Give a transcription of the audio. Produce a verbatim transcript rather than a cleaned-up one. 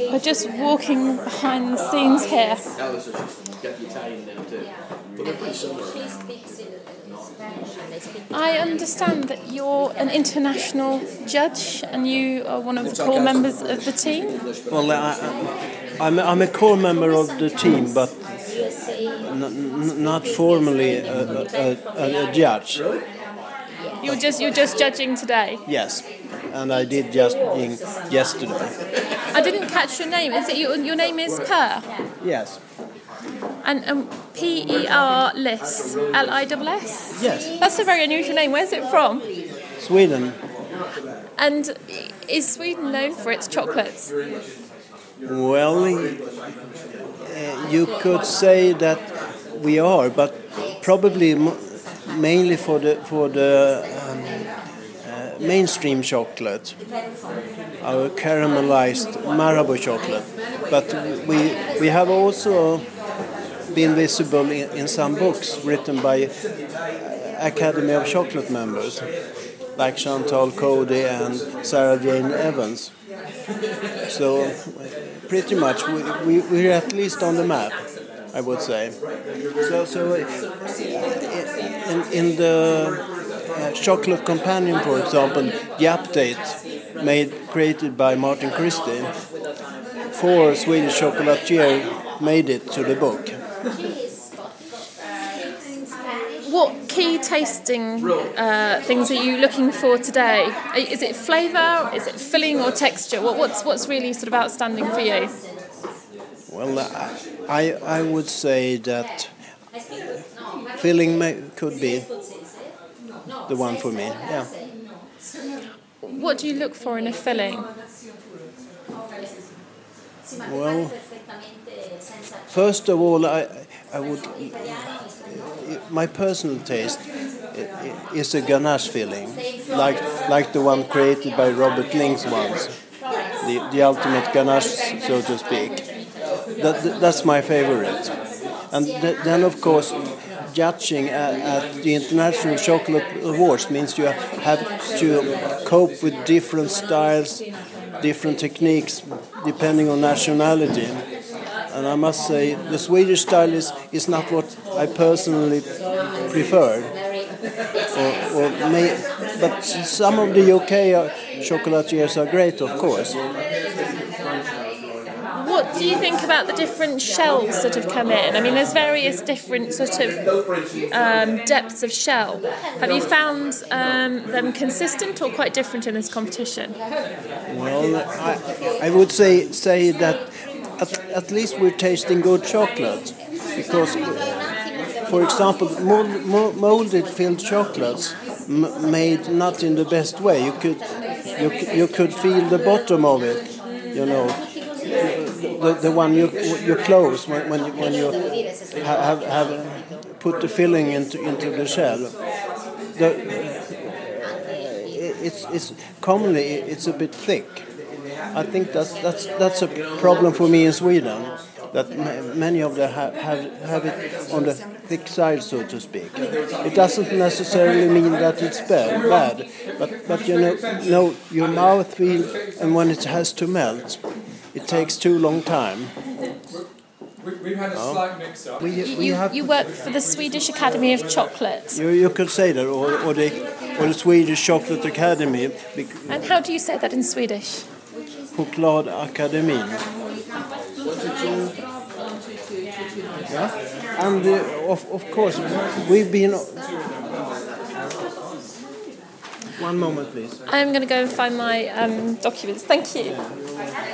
We're just walking behind the scenes here. I understand that you're an international judge and you are one of the core members of the team. Well, I, I'm, I'm a core member of the team, but n- not formally a, a, a, a judge. You're just you're just judging today. Yes, and I did judging yesterday. I didn't catch your name. Is it your your name is Per? Yes. And um, P E R Liss, L I S S? Yes. That's a very unusual name. Where's it from? Sweden. And is Sweden known for its chocolates? Well, uh, you could say that we are, but probably m- mainly for the for the um, uh, mainstream chocolate, our caramelized Marabou chocolate. But we we have also been visible in, in some books written by Academy of Chocolate members, like Chantal Cody and Sarah Jane Evans. So pretty much we, we, we're at least on the map, I would say. So, so in, in the uh, Chocolate Companion, for example, the update made created by Martin Christie, four Swedish chocolatiers made it to the book. What key tasting uh, things are you looking for today? Is it flavour, is it filling or texture? What, what's what's really sort of outstanding for you? Well, I I would say that filling may, could be the one for me. Yeah. What do you look for in a filling? Well, first of all, I I would. My personal taste is a ganache filling, like like the one created by Robert Links once, the the ultimate ganache, so to speak. That that's my favorite. And th- then of course, judging at, at the International Chocolate Awards means you have to cope with different styles, different techniques, depending on nationality. And I must say, the Swedish style is, is not what I personally prefer. Or, or may, but some of the U K chocolatiers are great, of course. What do you think about the different shells that have come in? I mean, there's various different sort of um, depths of shell. Have you found um, them consistent or quite different in this competition? Well, I, I would say say that At, at least we're tasting good chocolate, because, for example, mold, molded filled chocolates m- made not in the best way. You could you you could feel the bottom of it, you know, the the one you you close when when you, when you have have put the filling into into the shell. The, it's it's commonly it's a bit thick. I think that's that's that's a problem for me in Sweden, that m- many of them have, have have it on the thick side, so to speak. It doesn't necessarily mean that it's bad, bad, but but you know, no, your mouth feel, and when it has to melt, it takes too long time. We've had a slight mix-up. We, we You, have, you work for the Swedish Academy of Chocolate. you you could say that, or or the or the Swedish Chocolate Academy. And how do you say that in Swedish? Chokladakademin. Yeah, and uh, of of course we've been. One moment, please. I'm going to go and find my um, documents. Thank you.